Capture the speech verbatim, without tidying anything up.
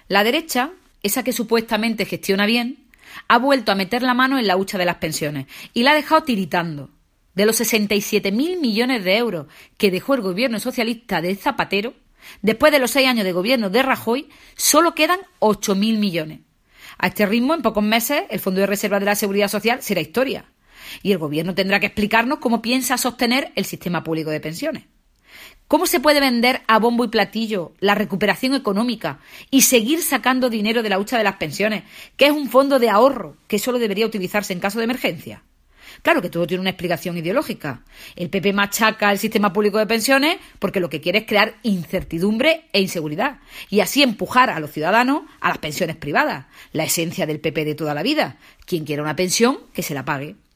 La derecha, esa que supuestamente gestiona bien, ha vuelto a meter la mano en la hucha de las pensiones y la ha dejado tiritando. De los sesenta y siete mil millones de euros que dejó el gobierno socialista de Zapatero, después de los seis años de gobierno de Rajoy, solo quedan ocho mil millones. A este ritmo, en pocos meses, el Fondo de Reserva de la Seguridad Social será historia. Y el gobierno tendrá que explicarnos cómo piensa sostener el sistema público de pensiones. ¿Cómo se puede vender a bombo y platillo la recuperación económica y seguir sacando dinero de la hucha de las pensiones, que es un fondo de ahorro que solo debería utilizarse en caso de emergencia? Claro que todo tiene una explicación ideológica. El P P machaca el sistema público de pensiones porque lo que quiere es crear incertidumbre e inseguridad y así empujar a los ciudadanos a las pensiones privadas, la esencia del P P de toda la vida. Quien quiera una pensión, que se la pague.